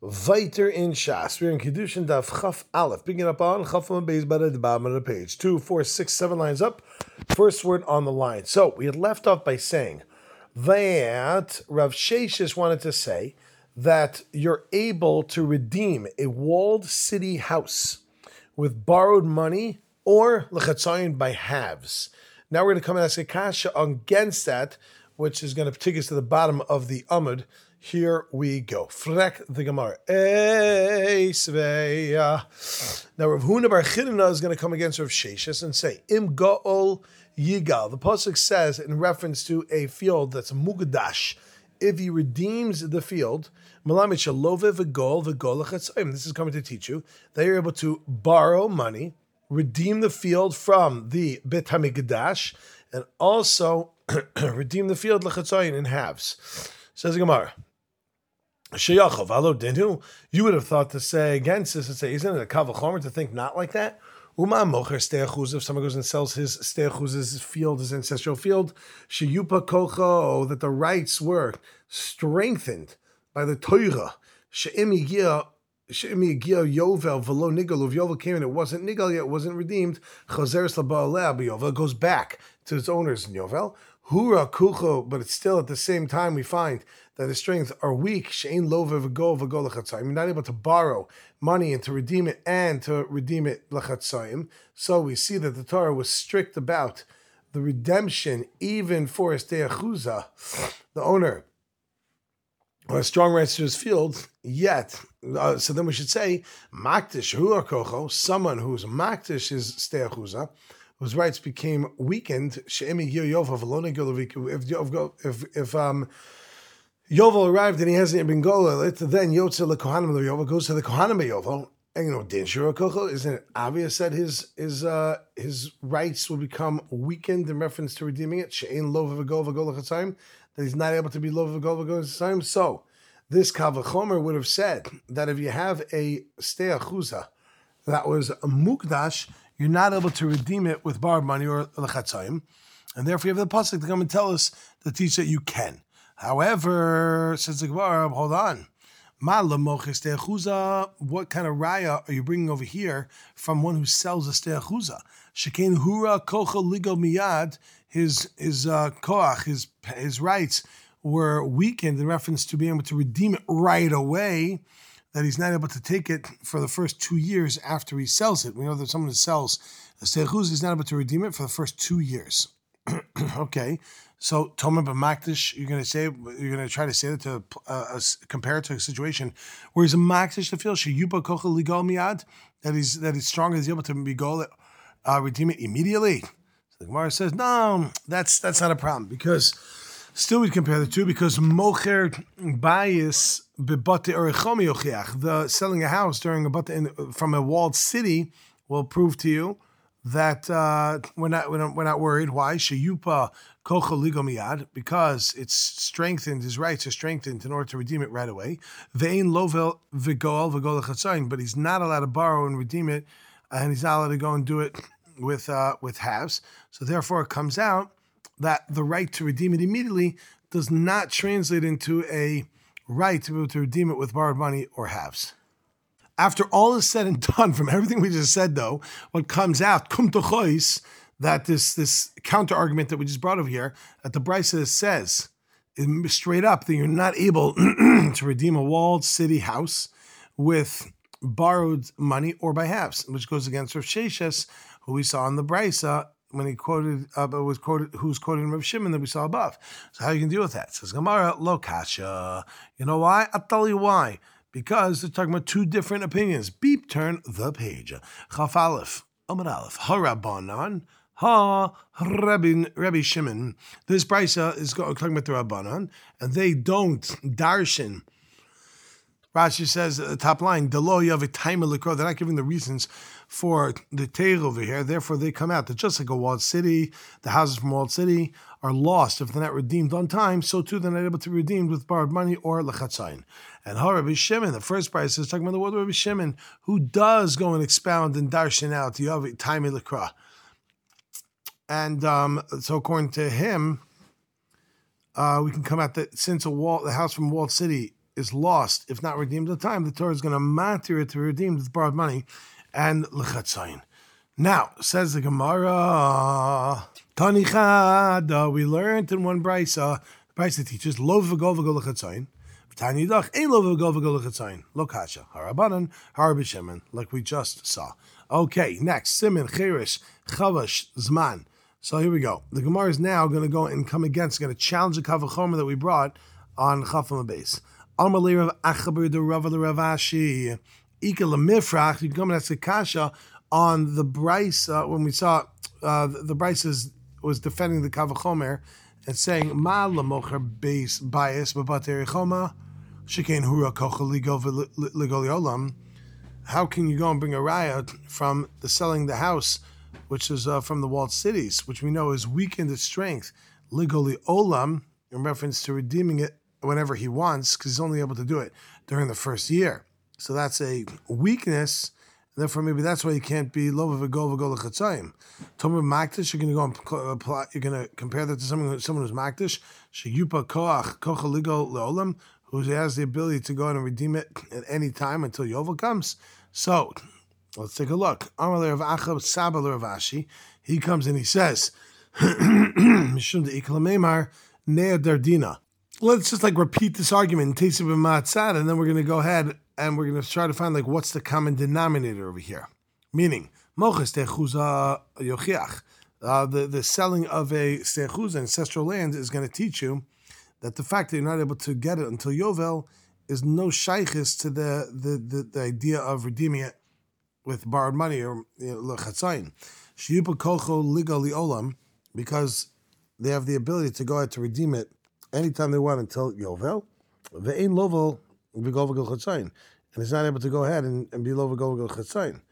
Weiter in Shas. We're in Kedushin Daf Chaf Aleph. Picking up on Chaf Beis Bada at the bottom of the page. 2, 4, 6, 7 lines up. First word on the line. So we had left off by saying that Rav Sheshes wanted to say that you're able to redeem a walled city house with borrowed money or lechatzayin by halves. Now we're going to come and ask a kasha against that, which is going to take us to the bottom of the Amud. Here we go. Frek the Gemara. Now Rav Huna Bar Chidina is going to come against Rav Sheshes and say, Im Go'ol Yigal. The pasuk says in reference to a field that's mugdash. If he redeems the field, this is coming to teach you that you're able to borrow money, redeem the field from the Bet HaMikdash, and also redeem the field lechatzayin in halves. Says the Gemara. You would have thought to say against this and say, isn't it a kavachomer to think not like that? If someone goes and sells his steachuz, field, his ancestral field, sheyupa kocho, that the rights were strengthened by the Torah. She'im yigia yovel v'lo nigal. If yovel came and it wasn't nigal yet, it wasn't redeemed. Chazeres laba'aleh b'yovel, goes back to its owners in yovel. Hura kucho, but it's still at the same time we find that the strength are weak. She'ein lo v'go lechatzayim. You're not able to borrow money and to redeem it lechatzayim. So we see that the Torah was strict about the redemption even for a steachuza, the owner has strong rights to his field. Yet, so then we should say makdish hura kocho, someone who's makdish his steachuza, whose rights became weakened. If Yovel arrived and he hasn't yet been golel, then Yotze lekohanim Yovel goes to the kohanim Yovel. And din shura kocho, isn't it obvious that his rights will become weakened in reference to redeeming it? She'ein lo v'go lechatzayim, that he's not able to be lo v'go lechatzayim. So this kavachomer would have said that if you have a steachuza that was a mukdash, you're not able to redeem it with borrowed money or lechatzayim, and therefore you have the pasuk to come and tell us to teach that you can. However, says the Gemara, hold on. What kind of raya are you bringing over here from one who sells a steachuza? Shekain hura kocha ligo miyad. His koach, his rights were weakened in reference to being able to redeem it right away. That he's not able to take it for the first 2 years after he sells it. We know that someone who sells a steachuza is not able to redeem it for the first 2 years. Okay, so Tomer b'makdish, you're going to try to say that to compare it to a situation where he's a makdish to feel sheyupa kocha ligal miyad, that he's strong, he's able to be goal redeem it immediately. So the Gemara says no, that's not a problem, because still we compare the two, because mocher bayis bebate orichomi yochiach, the selling a house during from a walled city will prove to you that we're not worried. Why? Sheyupa kocha ligo miyad, because it's strengthened, his rights are strengthened in order to redeem it right away. Ve'ein lovel v'goal v'gol, but he's not allowed to borrow and redeem it, and he's not allowed to go and do it with halves. So therefore, it comes out that the right to redeem it immediately does not translate into a right to be able to redeem it with borrowed money or halves. After all is said and done, from everything we just said, though, what comes out, kum tochois, that this counter argument that we just brought over here, that the Brisa says straight up that you're not able to redeem a walled city house with borrowed money or by halves, which goes against Rav Sheshes, who we saw in the Brisa when he who's quoted in Rav Shimon that we saw above. So how you can deal with that? Says Gemara, lo kasha. You know why? I'll tell you why. Because they're talking about two different opinions. Beep, turn the page. Chaf Aleph, Amud Aleph, Harabanan, Rabbi Shimon. This Brisa is talking about the Rabbanan, and they don't darshan. Rashi says at the top line, Delo Yavitayim Lekro. They're not giving the reasons for the Teir over here. Therefore, they come out that just like a walled city, the houses from walled city are lost if they're not redeemed on time. So too, they're not able to be redeemed with borrowed money or lechatzayin. And Rabbi Shimon, the first price is talking about the word of Rabbi Shimon, who does go and expound and darshan out Yavitayim Lekro. And so according to him, we can come out that since the house from walled city is lost, if not redeemed at the time, the Torah is going to matter it to be redeemed with borrowed money and lechatzayin. Now, says the Gemara, Tanichad, we learned in one brisa, the brisa teaches, Lo v'gol v'gol lechatzayin, V'tani dach, ein lo v'gol v'gol lechatzayin, lo kasha, harabanan, harabishemen, like we just saw. Okay, next, Simin, Cherish, Chavash, Zman. So here we go. The Gemara is now going to go and come against, going to challenge the Kavachomer that we brought on Chafam Beis. Amalei Rav Achaber the Rav Ravashi. Ika lemifrach. You can come and ask a kasha on the brisa when we saw the brisa was defending the Kavachomer and saying Ma lamocher beis bias b'batei choma shekain hura kocha ligo olam. How can you go and bring a riot from the selling the house, which is from the walled cities, which we know is weakened its strength, legally olam, in reference to redeeming it whenever he wants, because he's only able to do it during the first year. So that's a weakness. Therefore, maybe that's why you can't be lo v'gol v'gol lechatzayim. Tomer makdish, you're going to go and apply, you're going to compare that to someone who's makdish. Sheyupa kocha legal leolam, who has the ability to go and redeem it at any time until Yovel comes. So let's take a look. Amalei Rav Achab Saba Ravashi. He comes and he says, Mishum de Iklamemar Nea Dardina. Let's just repeat this argument in Tesib and Ma'atzad, and then we're going to go ahead and we're going to try to find what's the common denominator over here. Meaning, Moches Techuza Yochiach. The selling of a Techuza, ancestral land, is going to teach you that the fact that you're not able to get it until Yovel is no shaykhis to the idea of redeeming it with borrowed money or lechatzayin. Shiyupa kocho liga liolam, because they have the ability to go ahead to redeem it anytime they want until Yovel. Ve'ein lovel v'gol v'gol chatzayin, and it's not able to go ahead and be lo v'gol v'gol chatzayin.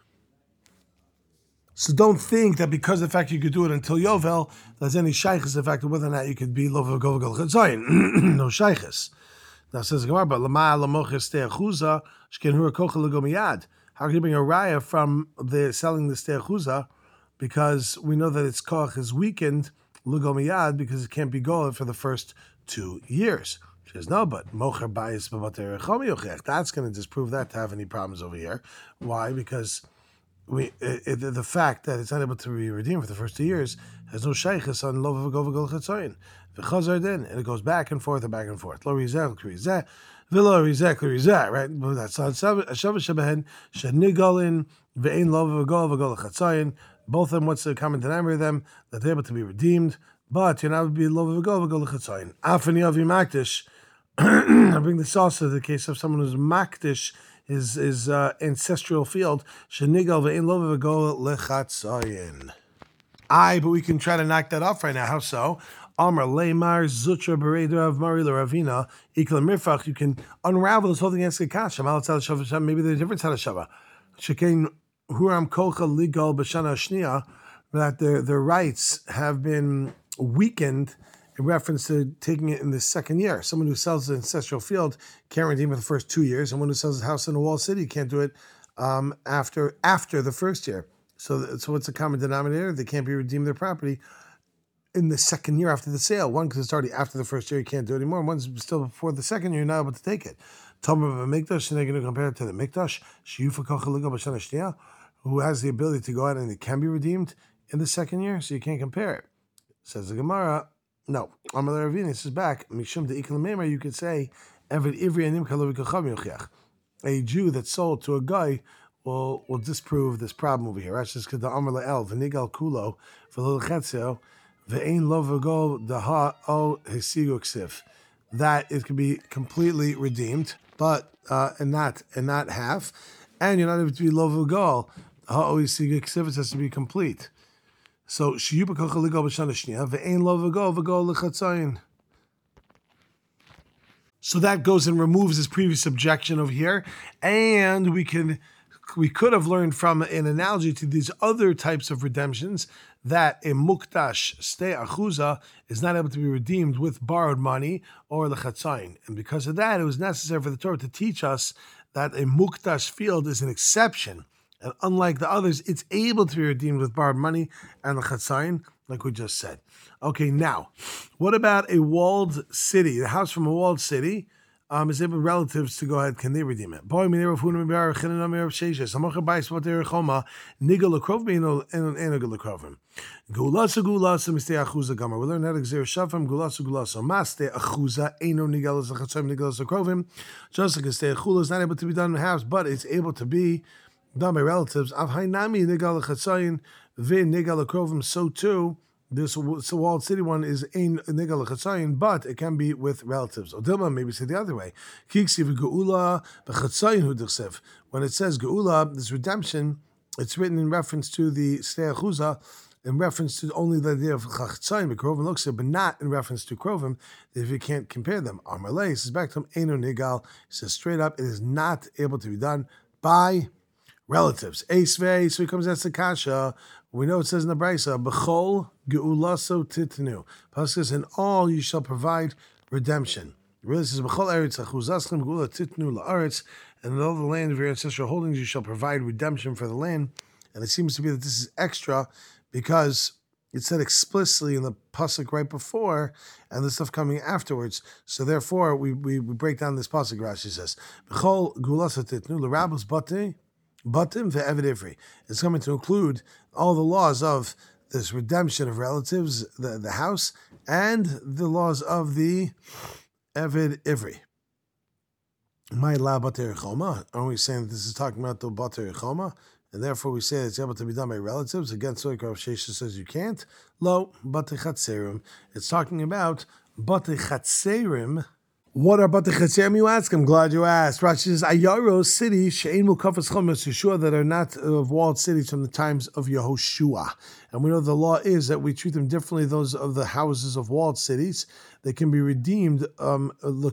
So don't think that because of the fact you could do it until Yovel, there's any shaykhis the fact of whether or not you could be lo v'gol v'gol chatzayin. No shaykhis. Now says the Gemara, but lama lamoches te'achuza shken hura kocha ligo miyad. How can you bring a raya from the selling the steachuza? Because we know that its koch is weakened, lugo miyad, because it can't be gold for the first 2 years. She says, no, but mocher bayis b'batei rechomi yochech. That's going to disprove that to have any problems over here. Why? Because the fact that it's not able to be redeemed for the first 2 years has no shaykhis on lo v'gol v'gol chetzoyin. V'chazar then, and it goes back and forth and back and forth. Lo rizeh, rizeh. V'lo rizeh, rizeh, right? That's on Shavah Shebehen, Shenigalin, Ve'ein lo v'gol v'gol chetzoyin. Both of them, what's the common denominator of them? That they're able to be redeemed, but you're not able to be lo v'gol v'gol chetzoyin. Afani avi makdish. I bring this also to the case of someone who's makdish, his ancestral field. Shenigal ve'ein lo v'gol lechatzayin. But we can try to knock that off right now. How so? Amar Leimar Zutra Bereder of Mari Ravina Ikla Mirfach. You can unravel this whole thing against the Kasha. Maybe there's a different Hadashava. Shekain Huram Kocha Ligal B'Shana Shnia, that their rights have been weakened in reference to taking it in the second year. Someone who sells an ancestral field can't redeem it the first 2 years. Someone who sells a house in a walled city can't do it after the first year. So what's the common denominator? They can't be redeemed their property in the second year after the sale. One, because it's already after the first year, you can't do it anymore. One's still before the second year, you're not able to take it. Tomer of a mikdash, and they're going to compare it to the mikdash, who has the ability to go out and it can be redeemed in the second year, so you can't compare it. Says the Gemara, no. Amalei Ravina, this is back. Mishum de ikal memer, you could say, a Jew that's sold to a guy will disprove this problem over here. That's just because the Amalei El, v'nigal kulo, v'lo chetzeo, ve'ein lo v'gol daha o hesigu ksiv. That it can be completely redeemed, but and not half, and you're not able to be lo v'gol ha o hesigu ksiv. It has to be complete. So shiyuba kocha ligal b'shana shniya ve'ein lo v'gol lechatzayin. So that goes and removes his previous objection over here, and we could have learned from an analogy to these other types of redemptions that a mukdash stei achuza is not able to be redeemed with borrowed money or lechatzayin. And because of that, it was necessary for the Torah to teach us that a mukdash field is an exception. And unlike the others, it's able to be redeemed with borrowed money and lechatzayin, like we just said. Okay, now, what about a walled city? The house from a walled city, is able relatives to go ahead, can they redeem it? Boy, we're learning that Xer Shafam Gulasa Gulasa Maste Achuza Eno Nigalas Chatzim Nigalas Krovim. Just like Stay Achula is not able to be done in the house, but it's able to be done by relatives. Av Hainami Nigal Chatzayin Ve Nigal Krovim. So too. This walled city one is ein nigal chatzayin, but it can be with relatives. Or Dilma maybe say the other way. Kiksi v'geula b'chatzayin hu dichsev. When it says geula, this redemption, it's written in reference to the stei achuza, in reference to only the idea of chatzayin b'krovim looks but not in reference to krovim. If you can't compare them, Amalei says back to him eino nigal. He says straight up, it is not able to be done by relatives. Eisvei, so he comes as the kasha. We know it says in the Brisa, B'chol geulaso titnu. Pasuk says, in all you shall provide redemption. It really says, B'chol eretz achuzaschem geula titnu la'aretz, and in all the land of your ancestral holdings you shall provide redemption for the land. And it seems to be that this is extra because it said explicitly in the pasuk right before, and the stuff coming afterwards. So therefore, we break down this pasuk. Rashi says, B'chol geulaso titnu l'rabos batei. Batim ve'evid ivri. It's coming to include all the laws of this redemption of relatives, the house, and the laws of the evid ivri. My la bater choma. Are we saying that this is talking about the bater choma, and therefore we say it's able to be done by relatives? Again, so Rav Shesha says you can't. Lo bater chatzerim. It's talking about bater chatzerim. What are Batei Chatzerim, you ask? I'm glad you asked. Rashi says, Ayaro city, She'ein Mukafas Chomes Yeshua, that are not of walled cities from the times of Yehoshua. And we know the law is that we treat them differently, those of the houses of walled cities. They can be redeemed, the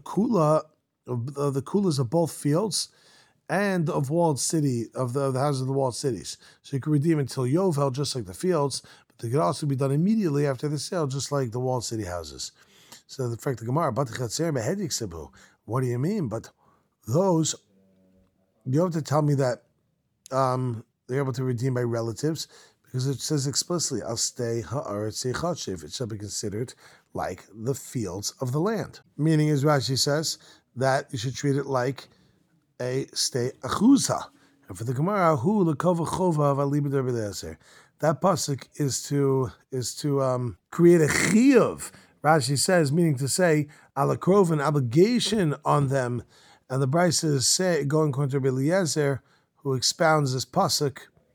kulas of both fields and of walled city, of the houses of the walled cities. So you can redeem until Yovel, just like the fields, but they could also be done immediately after the sale, just like the walled city houses. So the fact the Gemara, what do you mean? But those, you have to tell me that they're able to redeem by relatives, because it says explicitly, I'll stay ha'aretz chatshiv. It shall be considered like the fields of the land. Meaning, as Rashi says, that you should treat it like a stay achuza. And for the Gemara, hu lekova chova v'alibeder b'leser. That pasuk is to create a chiyuv. Rashi says, meaning to say, alakrov, an obligation on them, and the Brisa is going according to Rabbi Eliezer, who expounds this pasuk,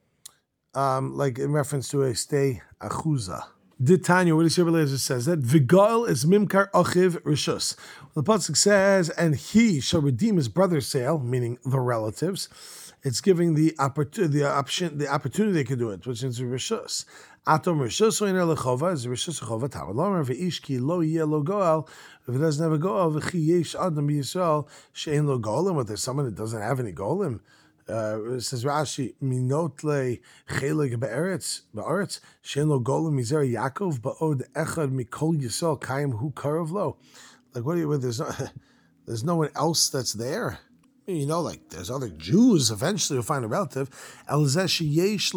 like in reference to a stay achuza. Ditanya, what does Rabbi Eliezer says? That vigal is mimkar achiv rishus. The pasuk says, and he shall redeem his brother's sale, meaning the relatives. It's giving the opportunity they could do it, which is rishus. Atom rishus oiner lechova is rishus lechova tamar lomer veish ki lo yeh lo goal. If it doesn't have a goal, v'chi yesh adam b'Yisrael she'en lo golim. But there's someone that doesn't have any golim. It says Rashi minotle chelik be'aretz she'en lo golim mizer Yaakov ba'od echad mikol Yisrael kaim hu karav lo. Like what do you? There's no one else that's there. You know, like there's other Jews. Eventually, you'll find a relative. It's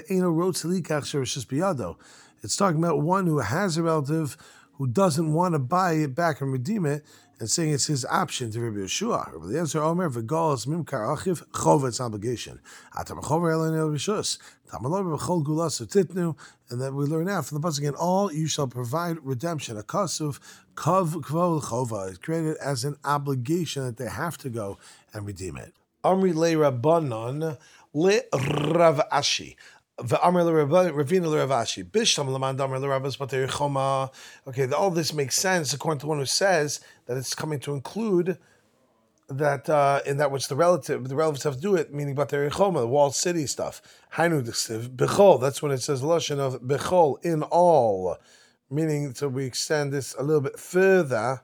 talking about one who has a relative who doesn't want to buy it back and redeem it, and saying it's his option to Rabbi Yeshua. Rabbi Eliezer Omer v'gal is mimkar achiv chova, its obligation. And then we learn out from the pasuk again, all you shall provide redemption. A kasuv kav kvol chova is created as an obligation that they have to go and redeem it. Amri le Rabbanon le Rav Ashi. Okay, all this makes sense according to one who says that it's coming to include that in that which the relatives have to do it, meaning Batei Choma, the walled city stuff. Hainu d'chsiv bechol. That's when it says lashon of bechol, in all, meaning so we extend this a little bit further.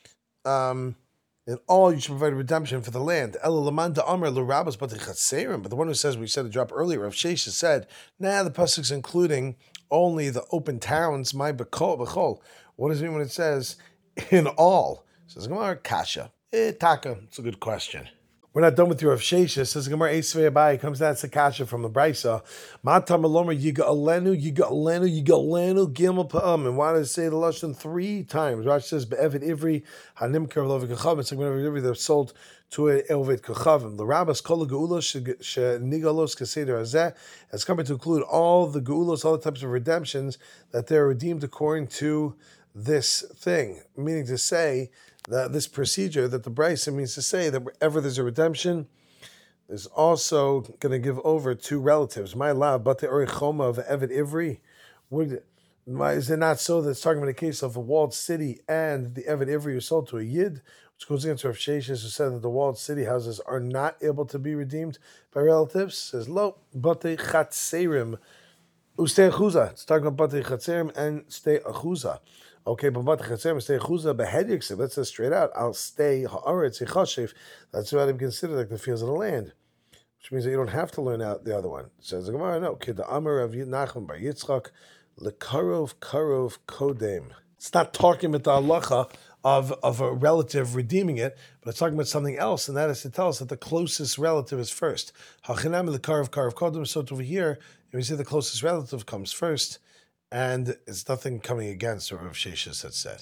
In all, you should provide redemption for the land. But the one who says, we said a drop earlier, Rav Shesha said, the pasuk's including only the open towns, my bechol. What does it mean when it says in all? It says, Gemara, kasha. Taka, it's a good question. We're not done with your Rav Sheshes. Says Gemara Eisvei Abai comes down to Kasha from the Brisa. Matam Alomer Yiga Alenu Gimel Pa'am. And why does it say the lashon 3 times? Rashi says Be'evid Ivri Hanimker Lovid Kachavim. It's like whenever Ivri they're sold to a Ovid Kachavim. The Rabbis Kol Geulos Shenigalos Kaseder Hazeh has come to include all the Geulos, all the types of redemptions that they're redeemed according to this thing, meaning to say that this procedure that the Brisa means to say that wherever there's a redemption, there's also going to give over 2 relatives. My love, but the Orichoma of Evid Ivri, is it not so that it's talking about a case of a walled city and the Evid Ivri is sold to a Yid, which goes against Rav Sheshes, who said that the walled city houses are not able to be redeemed by relatives? Says lo, but the Chatzerim Ustei Achuza. It's talking about Batei Chatzerim and Stei Achuza. Okay, but Batei Chatzerim Stei Achuza behedyiksiv. Let's say straight out. I'll stay haaretz chashiv. That's what I'm considered like the fields of the land, which means that you don't have to learn out the other one. Says the Gemara, no. Kid the Amar of Nachman bar Yitzchak lekarov kodem. It's not talking about the halacha of a relative redeeming it, but it's talking about something else, and that is to tell us that the closest relative is first. Hachinam lekarov kodem. So over here, if we say the closest relative comes first, and it's nothing coming against what Rav Sheshes had said.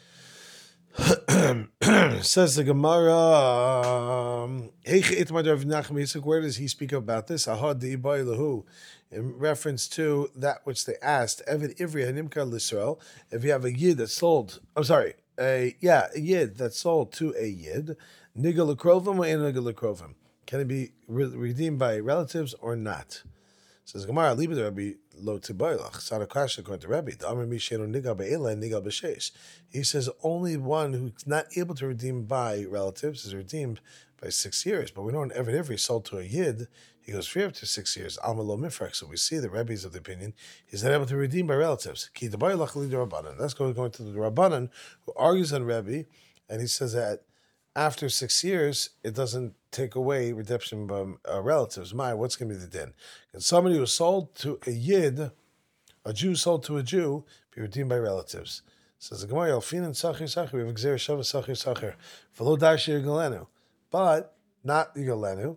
Says the Gemara, where does he speak about this? In reference to that which they asked, Evid Ivri Hanimkar L'Israel, if you have a Yid that sold, a Yid that sold to a Yid, Nigal L'Krovim or Nigal L'Krovim, can it be redeemed by relatives or not? Says Gemara, leave it to Rabbi Lo Tibaylach. Sadakash according to Rabbi. The Amar Mishenu Nigal Be'ela and Nigal B'Sheish. He says only one who's not able to redeem by relatives is redeemed by 6 years. But we know in Evid sold to a Yid, he goes free up to 6 years. Amar Lo Mifrak. So we see the Rebbe's of the opinion he's not able to redeem by relatives. Ki Tibaylach Li Rabbanan. That's going to the Rabbanan who argues on Rebbe, and he says that after 6 years, it doesn't take away redemption by relatives. What's going to be the din? Can somebody who sold to a Yid, a Jew sold to a Jew, be redeemed by relatives? Says the Gemara, Alfin and Sachir Sachir, we have Gzer Shava Sachir Sachir, V'lo Darshi Yigalenu, but not Yigalenu,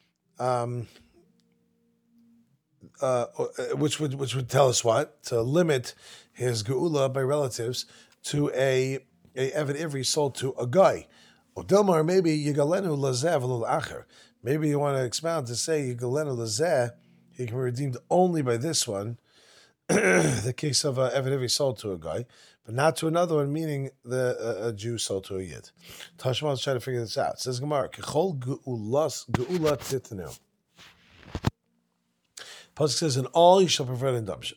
which would tell us what? To limit his Geula by relatives to a Evid Ivri sold to a guy. Delmar, maybe Yigalenu Lazeh v'lo Acher. Maybe you want to expound to say Yigalenu Lazeh, he can be redeemed only by this one, the case of Evid Ivri sold to a guy, but not to another one, meaning a Jew sold to a Yid. Tashma is trying to figure this out. It says Gemara, Kechol Geula Titnu. Pasuk says, in all you shall provide redemption.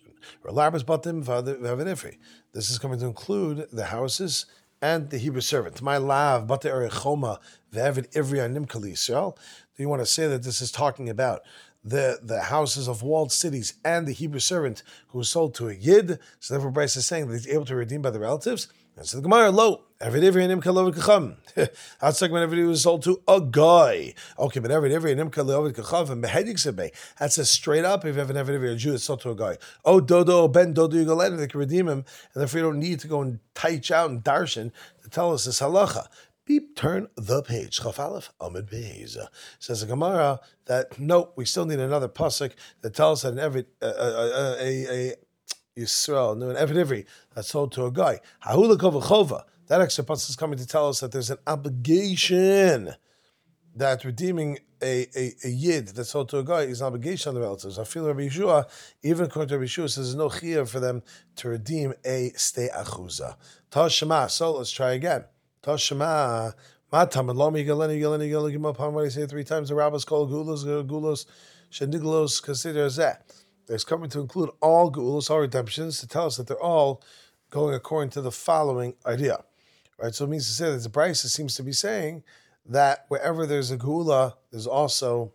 This is coming to include the houses and the Hebrew servant. My lav, bate erechoma, ve'evid ivri animkali Yisrael. Do you want to say that this is talking about the houses of walled cities and the Hebrew servant who was sold to a Yid? So therefore Bryce is saying that he's able to redeem by the relatives. And so the Gemara, lo, evid ivri animkali lovid kacham. That's like whenever he was sold to a guy. Okay, but evid ivri animkali lovid kacham, behedik sebe. That says straight up, if you have an evid ivri, a Jew is sold to a guy. Oh, dodo, ben dodo, you go let him, they can redeem him, and therefore you don't need to go and teach out and darshan to tell us this halacha. Beep, turn the page. Chaf Aleph, Amid Beis. Says the Gemara that no, we still need another pasuk that tells us that an Evid, Yisrael, no, an Evid Ivri that's sold to a guy. Hahulakova. That extra pasuk is coming to tell us that there's an obligation that redeeming a Yid that's sold to a guy is an obligation on the relatives. I feel Rabbi Yeshua, even according to Rabbi Yeshua, says there's no chiyuv for them to redeem a stei achuza. Tashema. So let's try again. Tashema. Matam lomi galeni gimel upon what I say 3 times. The rabbis call gulos sheniglos consider that. It's coming to include all gulos, all redemptions, to tell us that they're all going according to the following idea. Right? So it means to say that the Brisa seems to be saying that wherever there's a geula, there's also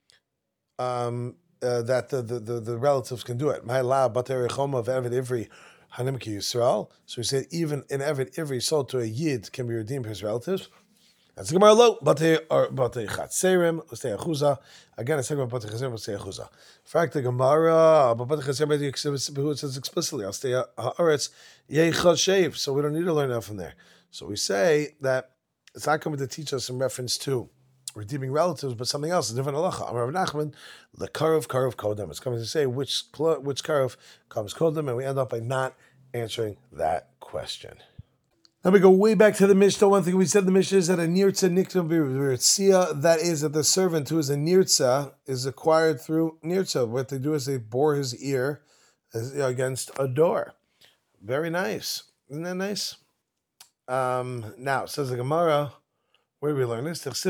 that the relatives can do it. My la bater choma of Evid Ivri hanimki Yisrael. So we said even in Evid Ivri sold to a Yid can be redeemed by his relatives. That's the Gemara lo bater chatzerim ustei achuza. Again, it's talking about bater chatzerim ustei achuza. In fact, the Gemara but bater chatzerim it says explicitly ustei haaretz yeichad sheiv. So we don't need to learn that from there. So we say that it's not coming to teach us in reference to redeeming relatives, but something else, a different halacha. Amar Rav Nachman, the karev kodem. It's coming to say which karev comes kodem, and we end up by not answering that question. Now we go way back to the Mishnah. One thing we said in the Mishnah is that a nirtza niktam b'ritzia, that is that the servant who is a nirtza is acquired through nirtza. What they do is they bore his ear against a door. Very nice. Isn't that nice? Now, says the Gemara, where do we learn this? And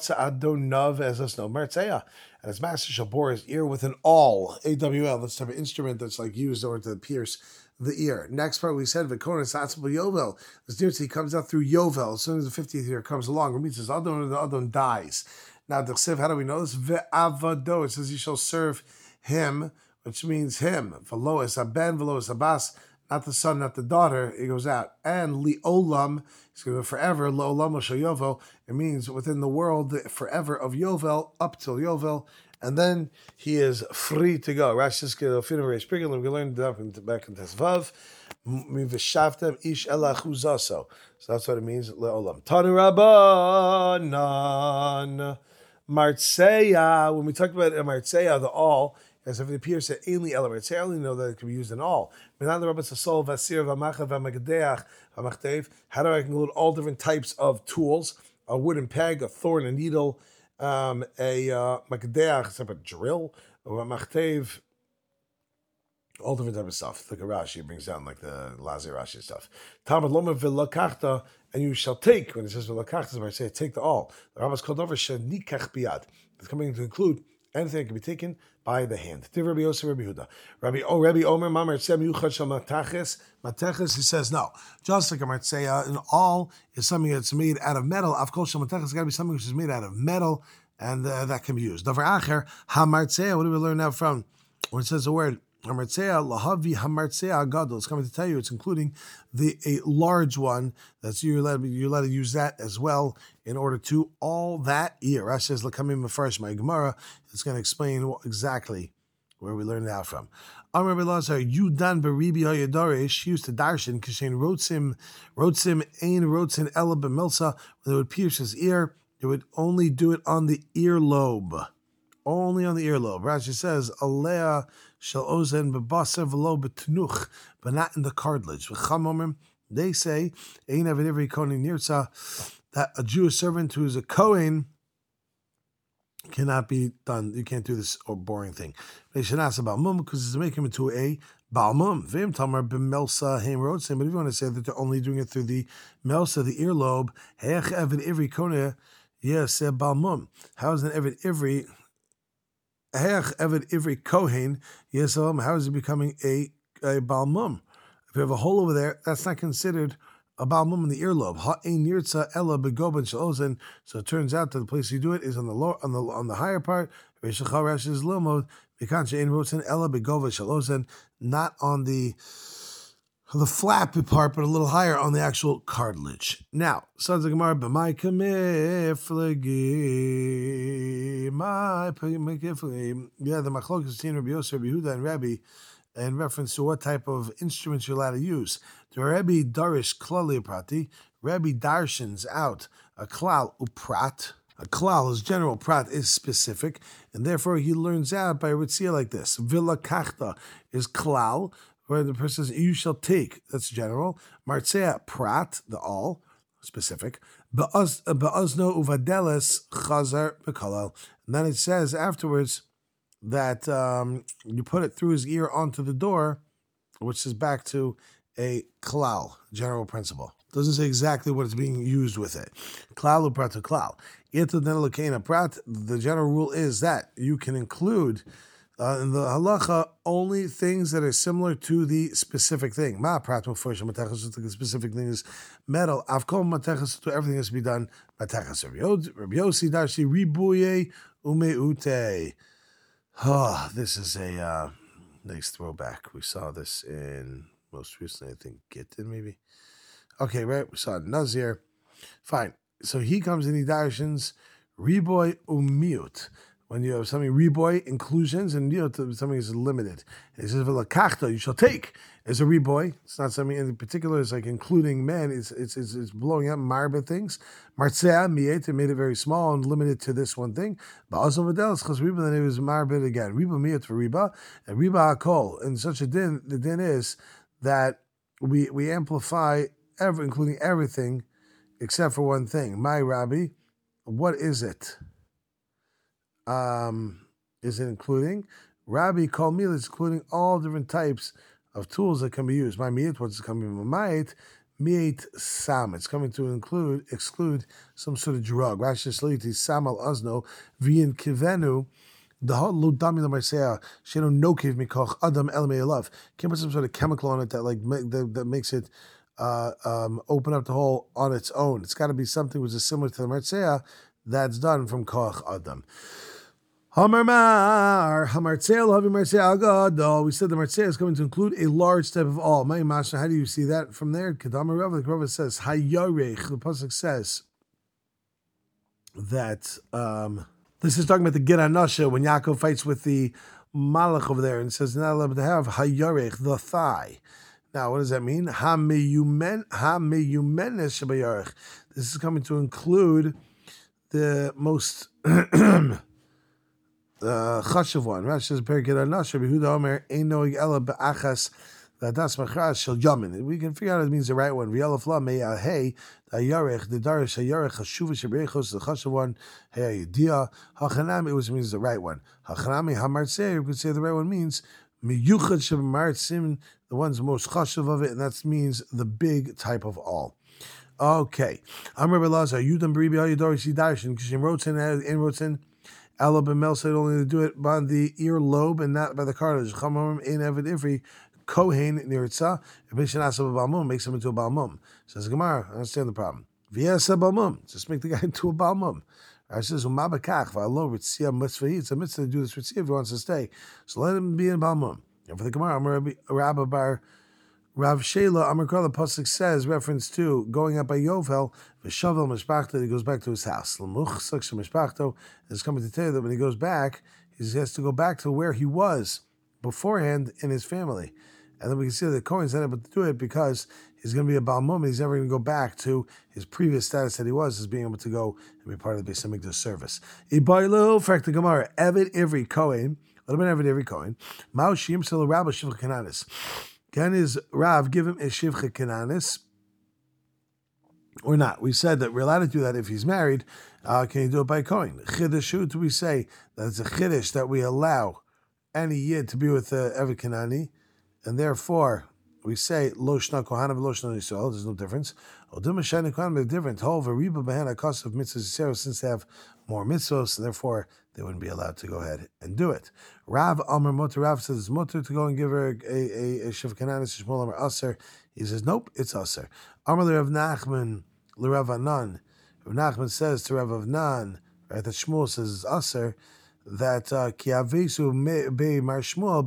his master shall bore his ear with an awl, A-W-L, that's the type of instrument that's like used in order to pierce the ear. Next part we said, V'konis atzibul yovel. This nirtza comes out through yovel. As soon as the 50th year comes along, it means his adon, the adon dies. Now, the chsiv, how do we know this? Ve'avado, it says he shall serve him, which means him. V'lois aben, v'lois abas, not the son, not the daughter. It goes out. And li'olam, it's going to be forever. Lo'olam shel yovel. It means within the world, forever of yovel, up till yovel. And then he is free to go. Rashi is going to we're going to learn back in Tesvav. Miveshavtem ish elachuzaso. So that's what it means. Leolam. Tanu Rabbanan. Martseya. When we talk about Martseya, the all, as if it appears that ainly ela Martseya, I only know that it can be used in all. How do I include all different types of tools? A wooden peg, a thorn, a needle, a makdeach, it's like a drill, or a machtev, all different type of stuff. Like a Rashi brings down like the Lazi Rashi stuff. Tamad loma v'lakachta, and you shall take. When it says v'lakachta, I say take the all. The Rabbis called over shenikach biyad. It's coming to include anything that can be taken by the hand. Rabbi Yosef, Rabbi Huda, Rabbi Omer, Mamar Tzem Yuchad Shal Mateches. Mateches, he says no. Just like a Martseya, an all is something that's made out of metal. Of course, Shal Mateches has got to be something which is made out of metal, and that can be used. Davar Acher Ha Martseya. What do we learn now from when it says the word Hamartseya, Lahavi Hamartseya Gadol? It's coming to tell you it's including a large one. That's you're allowed to use that as well in order to all that year. Rashi says Lakamim first. My Gemara is going to explain exactly where we learned that from. Amar Rabbi Lazar, Yudan Beribi Hayadarish used to darshan Kishain Rotzim Ein Rotzin Ela B'Milsa. When they would pierce his ear, they would only do it on the earlobe. Only on the earlobe. Rashi says, Alea shall ozen bebaser v'lo betnuch, but not in the cartilage. They say, Ein Avid Ivri Kohen Nirtza, that a Jewish servant who is a Kohen cannot be done. You can't do this or boring thing. They should ask about mum because it's making him into a balmum. Vim tamar b'melsa heim rotzim. But if you want to say that they're only doing it through the melsa, the earlobe, heich Avid Ivri Kohen, yes, balmum. How is an Avid Ivri? Eved Ivri Kohen, yes, how is it becoming a balmum? If you have a hole over there, that's not considered a balmum in the earlobe. Ha'ein nirtza ella begoben shalozen. So it turns out that the place you do it is on the lower, on the higher part. Rashi is lomod because ein rotzen ella begoben shalozen, not on the flap part, but a little higher on the actual cartilage. Now, sons of Gemara, b'mai kamiflegi, my kamiflegi. Yeah, the machlokes between Rabbi Yosef, Rabbi Huda, and Rabbi, in reference to what type of instruments you're allowed to use. The Rabbi darish klali prati. Rabbi darshans out a klal uprat. A klal is general, prat is specific, and therefore he learns out by ritzia like this. Villa kachta is klal, where the person says, you shall take, that's general. Martzea prat, the all, specific. Ba'azno uvadeles chazar bekalal. And then it says afterwards that you put it through his ear onto the door, which is back to a klal, general principle. Doesn't say exactly what is being used with it. Klal uprat to klal. The general rule is that you can include in the halacha, only things that are similar to the specific thing. Ma prat mufresh matechas, the specific thing is metal. Avkom matechas, to everything has to be done matechas. Rabbi Yossi darshi ribuye umeute. Oh, this is a nice throwback. We saw this in most recently, I think Gittin maybe. Okay, right. We saw Nazir. Fine. So he comes in, he darshans riboy umiut. when you have something reboy inclusions, and something is limited. And he says v'lakachta, you shall take. It's a reboy. It's not something in particular. It's like including men. It's blowing up marba things. Martzea miet, made it very small and limited to this one thing. But also v'delis chas riba, then it was marbit again. Riba miet for riba and riba hakol. And such a din, the din is that we amplify including everything except for one thing. My Rabbi, what is it? Is it including? Rabbi Kol Mil is including all different types of tools that can be used. My Mi'it, what's coming from Ma'it? Mi'it Sam. It's coming to exclude some sort of drug. Rashi Sliti Sam al Azno, V'in Kivenu, the whole Ludami Lamarsea, Sheno no kiv mikoch Adam El Me'elav. Can't put some sort of chemical on it that makes it open up the hole on its own. It's got to be something which is similar to the Marsea that's done from Koch Adam. Hamarmar, Hamartzel, Havi Marsea Agado. We said the Marsea is going to include a large type of all. My Masha, how do you see that from there? Kedama Rav, the Rav says, Hayarech, the Pasuk says that this is talking about the Gid Anasha when Yaakov fights with the Malach over there and says, not allowed to have Hayarech, the thigh. Now, what does that mean? Ha-meyumenes shabayarech. This is coming to include the most chashuv one. Rashi says, "Perikid anasher behuda omer ein noig ela be'achas v'adas machras shel yamin." We can figure out it means the right one. V'yalaf la me'al hey hayarech the darish hayarech chashuv shabayachos the chashuv one hey idea hachanami. It means the right one. Hachanami hamartzeh. You could say the right one means miyuchad shabamartzim. The one's most chashuv of it, and that means the big type of all. Okay. Amr Belazar, Yudam Baribi Ayudori Sidarshin, Kishim Rotzen, in Rotzen, Ella Bemel said only to do it by the ear lobe and not by the cartilage. Chamam in Evid Ivri, Kohen Niritza, Bishan Asa Balmum makes him into a Balmum. Says Gemara, I understand the problem. Viasa Balmum, just make the guy into a Balmum. I says, Umabakach, Valo Ritzia Mitzvah, it's a mitzvah to do this Ritzia if he wants to stay. So let him be in Balmum. And for the Gemara, Rabbi Bar Rav Shela Amakra, the pasuk says, reference to going up by Yovel, V'shavel Mishpachto, he goes back to his house. L'much Saksha Mishpachto is coming to tell you that when he goes back, he has to go back to where he was beforehand in his family. And then we can see that the Kohen's not able to do it because he's going to be a Baal Mum, he's never going to go back to his previous status that he was, as being able to go and be part of the Beis Hamikdash service. Ibaylo, Frak the Gemara, Evid Ivri Kohen, what about Evid Ivri Kohen? Mao Shim Sel Rabba Shivcha Kananis. Can his Rav give him a Shivcha Kananis or not? We said that we're allowed to do that if he's married. Can you do it by Kohen? Chiddush, do we say that it's a Chiddush that we allow any Yid to be with Evid Kanani, and therefore we say Lo Shna Kohanim Lo Shna Yisrael. There's no difference. Odim Shana Kohanim is different. However, Reba Behana cost of mitzvahs Yisrael, since they have more mitzvahs, and therefore they wouldn't be allowed to go ahead and do it. Rav Amar Mutter, Rav says it's Mutter to go and give her a Shiv Kananis. Shmuel Amar Aser. He says nope, it's Aser. Amar Rav Nachman Rav Anan. Rav Nachman says to Rav Avnan, right, that Shmuel says it's Aser, that Ki Avesu Be Mar Shmuel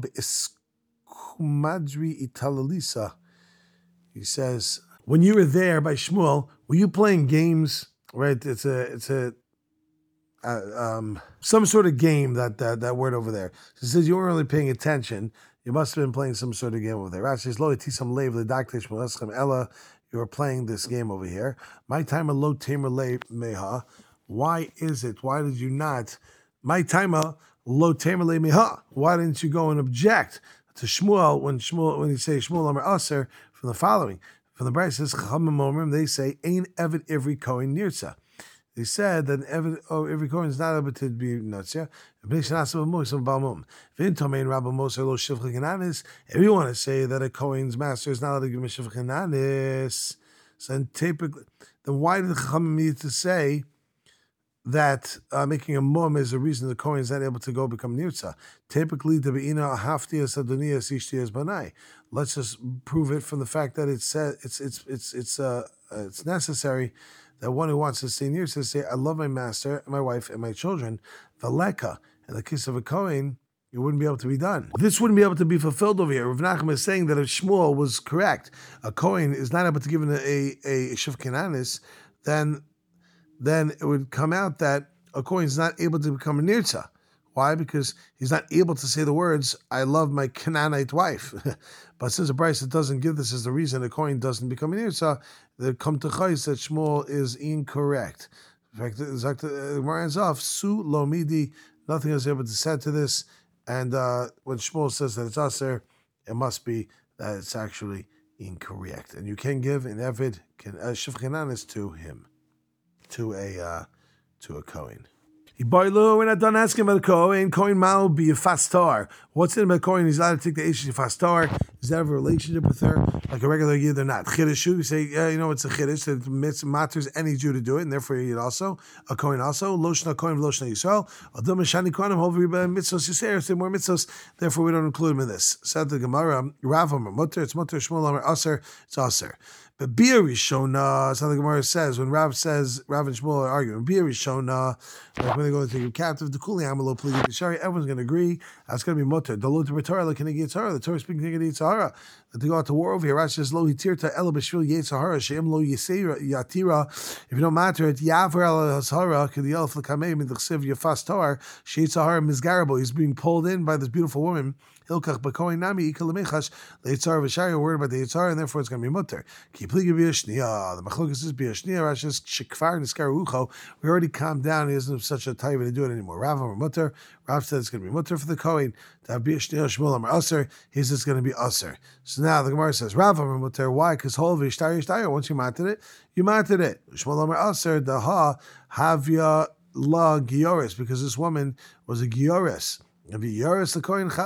Madri Italalisa. He says, when you were there by Shmuel, were you playing games? Right, it's a some sort of game that word over there. So he says you weren't really paying attention. You must have been playing some sort of game over there. Rashi says, "Lo etisam leiv ledakte Shmuel eschem ella." You were playing this game over here. My time lo tamer le meha. Why is it? Why did you not? My time lo tamer le meha. Why didn't you go and object to Shmuel when he say Shmuel Amar Aser from the following? From the Brayso says Chachamim Omrim, they say Ein Evid Ivri Kohen Nirza. They said that every Kohen is not able to be Natzia. If you want to say that a Kohen's master is not allowed to give him Shivcha Kananis, then typically, then why did the Chachamim need to say that making a mum is the reason the Kohen is not able to go become nirtza? Typically, the beina haftias adonias ishtias banai. Let's just prove it from the fact that it's necessary that one who wants to stay nirtza say, "I love my master, my wife, and my children." The leka, in the case of a Kohen, it wouldn't be able to be done. This wouldn't be able to be fulfilled over here. Rav Nachman is saying that if Shmuel was correct, a Kohen is not able to give a Shiv Kananis, then it would come out that a Kohen is not able to become a Nirtza, Why? Because he's not able to say the words, I love my Canaanite wife. But since the Brisa doesn't give this as the reason, the coin doesn't become an Irsa, the come to Chayis that Shmuel is incorrect. In fact, the Gemara ends off, Su Lomidi, nothing is able to say to this. And when Shmuel says that it's Aser, it must be that it's actually incorrect. And you can give an Evid, Shifchanan is to him, to a Kohen. We're not done asking about a Kohen. Kohen Mao be a fastar. What's in about Kohen? He's allowed to take the Eish fastar. Is that have a relationship with her like a regular Yid or not? Chiddush, you say, yeah, you know, it's a Chiddush. It matters any Jew to do it, and therefore Yid also, a Kohen also. Loshna Kohen, Loshna Yisrael. Adam Shani Kohen, Hovi Mitzvos Yisrael, say more Mitzvos, therefore we don't include him in this. Said the Gemara, Rav Amar Mutter, it's Mutter, Shmuel Amar Aser, it's Aser. But Bia Rishona, so the Gemara says, when Rav says, Rav and Shmuel are arguing, Bia Rishona, like when they go to take him captive, the Kuli Amalo Pligi Bishari, everyone's going to agree, that's going to be Mutter. The Lot of Torah, like in the Yitzhara, the Torah speaking to Yitzhara, that they go out to war over here. Rashi says, Lo Hitirta Ela Bishvil Yitzhara, Shem Lo Yatira, if you don't matter it, Yavar Ela Hazara, Kid Yelf Lakamei, Midchsiv Yafas Tar, Sheitzahara Mizgarabo, he's being pulled in by this beautiful woman. Hilkach b'kohen nami ikalamechash leitzar v'shari. Word about the yitzar, and therefore it's going to be mutter. Kipligi b'yashniya. The machlokas is b'yashniya. Rashi says shekfar niskarucho. We already calmed down. He doesn't have such a taiva to do it anymore. Rav Amar mutter. Rav said it's going to be mutter for the kohen. To have b'yashniya Shmuel Amar aser. He says it's going to be aser. So now the Gemara says Rav Amar mutter. Why? Because hol v'yishtar. Once you matted it, you matted it. Shmuel Amar aser. The ha havya la gioris, because this woman was a gioris. We know the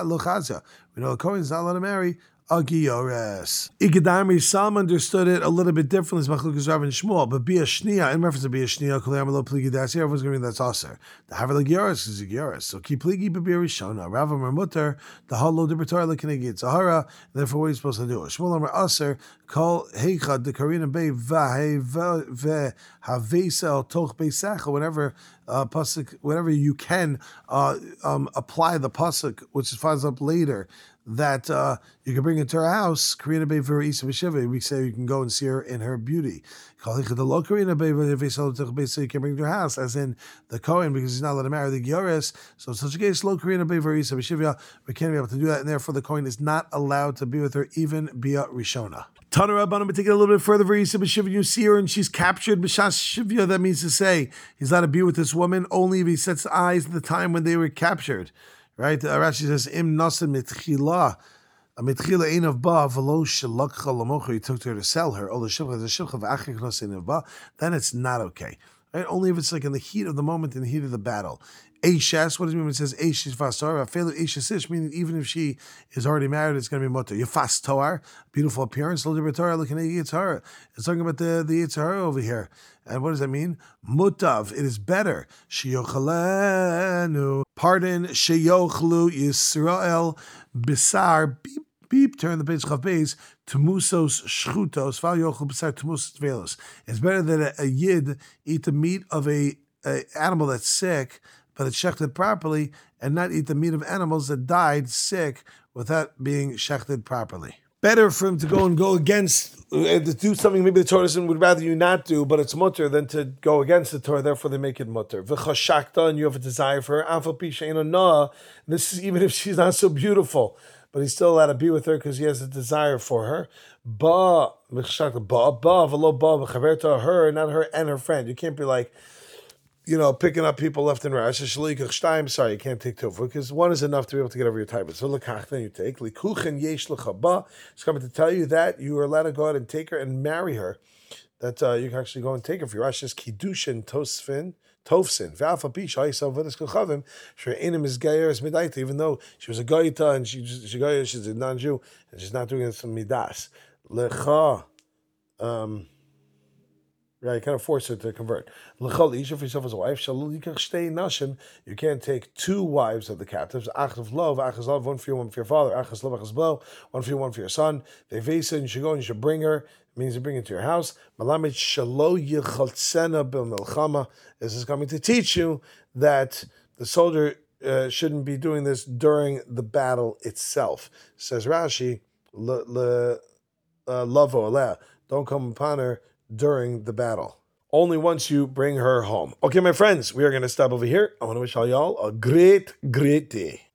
Kohen is not allowed to marry a Giores. Igedami, some understood it a little bit differently, as Machlokes Rav and Shmuel, but Bia Shnia, in reference to Bia Shnia, Kolayamalo Pligidasi, everyone's going to be that's Aser. The Havel Giores is a Giores. So keep Pligi Bia Rishona, Rav Amar Mutter, the Halo de Bertor Lekinegi Sahara, therefore what are you supposed to do? Shmuel Amar Aser, call Heicha, the Karina Bay, Havesa, Toch Beisach, or whatever. Pasuk, whenever you can apply the pasuk, which finds up later, that you can bring into her house. Karina Bay for Isa B'Shiva. We say you can go and see her in her beauty. Karina Bay, so you can bring to her house, as in the Kohen, because he's not allowed to marry the Giores. So in such a case, Lo Karina Bay for Isa B'Shiva, we can't be able to do that, and therefore the Kohen is not allowed to be with her, even Bia Rishona. Tana Rabbanim, but take it a little bit further. For Yisa B'Shivya, you see her and she's captured B'Shas Shivya. That means to say he's allowed to be with this woman only if he sets eyes at the time when they were captured. Right? Rashi says Im Nasan Mitchila. A mitchila ein of ba v'lo shelakcha lamocha. He took her to sell her. Oh, the shilcha v'achik nasin of ba. Then it's not okay. Right? Only if it's like in the heat of the moment, in the heat of the battle. Eishes, what does it mean when it says Eishes fastar? Felu Eishes ish, meaning even if she is already married, it's going to be mutter. Yafas toar, beautiful appearance. Lo libertor, looking at Yitzhar. It's talking about the Yitzhar over here. And what does that mean? Mutav, it is better. Sheyochalenu, pardon, Sheyochlu Yisrael, Bisar, beep, turn the page Chav Beis, Tumusos Shchutos, Val Yochel Bisar Tumusos Tvelos. It's better that a Yid eat the meat of a animal that's sick, but it's shechted properly, and not eat the meat of animals that died sick without being shechted properly. Better for him to go against, to do something maybe the Torah would rather you not do, but it's mutter, than to go against the Torah, therefore they make it mutter. V'chashakta, and you have a desire for her. Afal pi she'eino noah. This is even if she's not so beautiful, but he's still allowed to be with her because he has a desire for her. Ba, v'chashakta, ba, v'lo ba, v'chaverta, her, not her and her friend. You can't be like, picking up people left and right. Sorry, you can't take two, because one is enough to be able to get over your type. So then you take. It's coming to tell you that you are allowed to go out and take her and marry her. That you can actually go and take her for your Rashi's kiddushin tosfin. Tovsin, even though she was a goyita and she's a non-Jew and she's not doing it from midas. Right, you kind of force her to convert. L'chol isha, for yourself as a wife, you can't take two wives of the captives. Achas love, one for you, one for your father. Achas love, one for you, one for your son. Vevesa, and you should go and you should bring her. It means you bring her to your house. Malamed shalo yichaltsena bil milchama. This is coming to teach you that the soldier shouldn't be doing this during the battle itself. Says Rashi, lavo aleh, don't come upon her during the battle. only once you bring her home. Okay, my friends, we are going to stop over here. I want to wish all y'all a great, great day.